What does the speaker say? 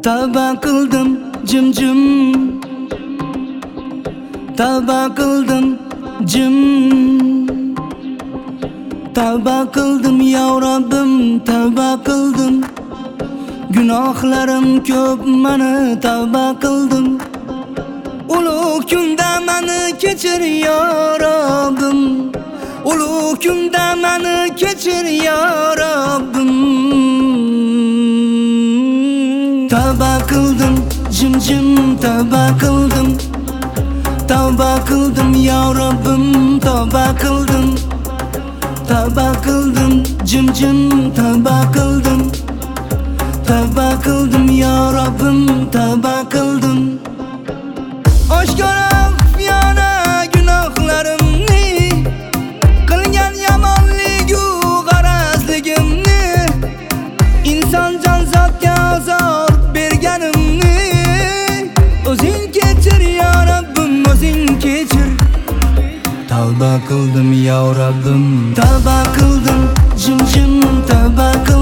Tavba qildim jim-jim, tavba qildim jim, tavba qildim ya Rabbim, tavba qildim. Gunohlarim ko'p, meni tavba qildim. Ulug' kunda meni kechir ya Rabbim, ulug' kunda meni kechir ya Rabbim. Tavba qildim jim-jim, tavba qildim, tavba qildim ya Rabbim, tavba qildim. Tavba qildim jim-jim, tavba qildim, tavba qildim ya Rabbim, tavba qildim. Oshkora xufiyona gunohlarimni, qilgan yomonligu g'arazligimni, inson jonzotga azor berganimni o'zing kechir ya Rabbim, o'zing kechir. Tavba qildim ya Rabbim, tavba qildim jim-jim, tavba qildim.